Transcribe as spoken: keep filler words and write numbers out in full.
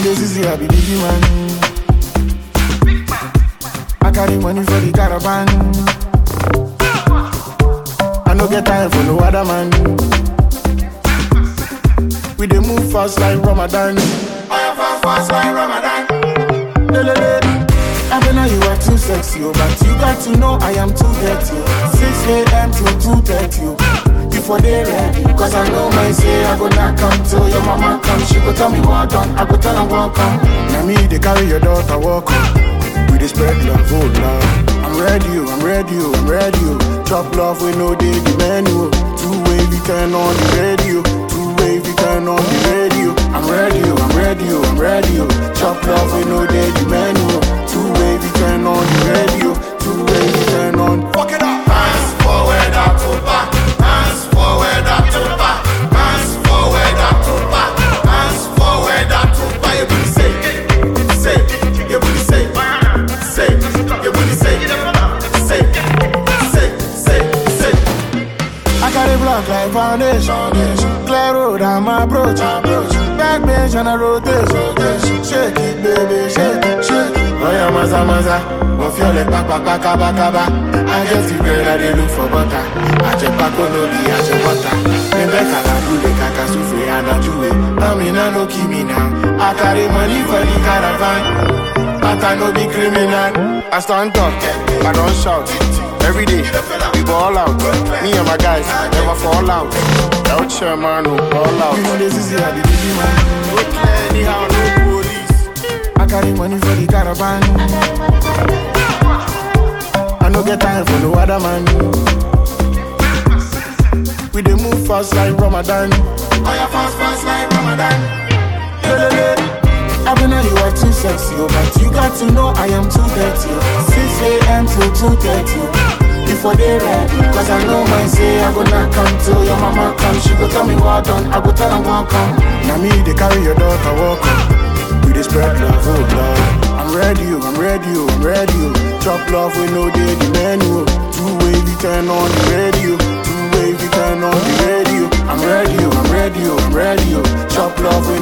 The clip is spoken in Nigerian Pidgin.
days easy, I be busy man. I carry money for the caravan. I no get time for no other man. We dey move fast like Ramadan. I am fast fast like Ramadan. Lelele. I know you are too sexy, oh, but you got to know I am too dirty. six a.m. to two thirty. Before they ready, cause I know my say I go not come till your mama come. She go tell me what done, I go tell her welcome. Now me they carry your daughter walk up. We dey spread love, oh love. I'm ready, oh, I'm ready, oh, I'm ready. Oh. Chop love with no day the menu. Two way we turn on the radio. Two way we turn on the radio. I'm ready, oh, I'm ready, oh, I'm ready. Oh. Chop love with no day the menu. Two way we turn on the radio. Two way we turn on. Fuck it up. Hands forward, up to back. Hands forward, up to back. Hands forward, up to back. Hands forward, up to back. You booty say, say, you booty say, say, you booty say, say, say, say, say. I got a block like foundation. Clear road, I'm approach. Back bench and I rotate. Shake it, baby, shake it, shake it. Oh yeah, maza maza. Mo feel like papa papa papa. I get the bread, I dey look for butter. I check back on no be I check butter. Remember kala bule kaka sufre and I do it. I mean I no kill me now. I carry money for the caravan, but I no be criminal. I stand up, I don't shout. Every day, we go all out. Me and my guys never fall out. Out here, man, no all out. You know this is how the busy man. No clear anyhow, no police. I carry money for the caravan. I no get time for no other man. We dey move fast like Ramadan. I am fast fast like Ramadan. I know you are too sexy, oh, but you got to know I am too dirty. six a.m. to two thirty. Before they ready, cause I know my say I go not come till your mama come. She go tell me what done, I go tell her welcome. Now me they carry your daughter walk up. We dey spread love, oh love. I'm ready, oh, I'm ready, oh, I'm ready. Oh. Chop love with no day the menu. Two way we turn on the radio. Two way we turn on the radio. I'm ready, oh, I'm ready, oh, I'm ready. Oh. Chop love with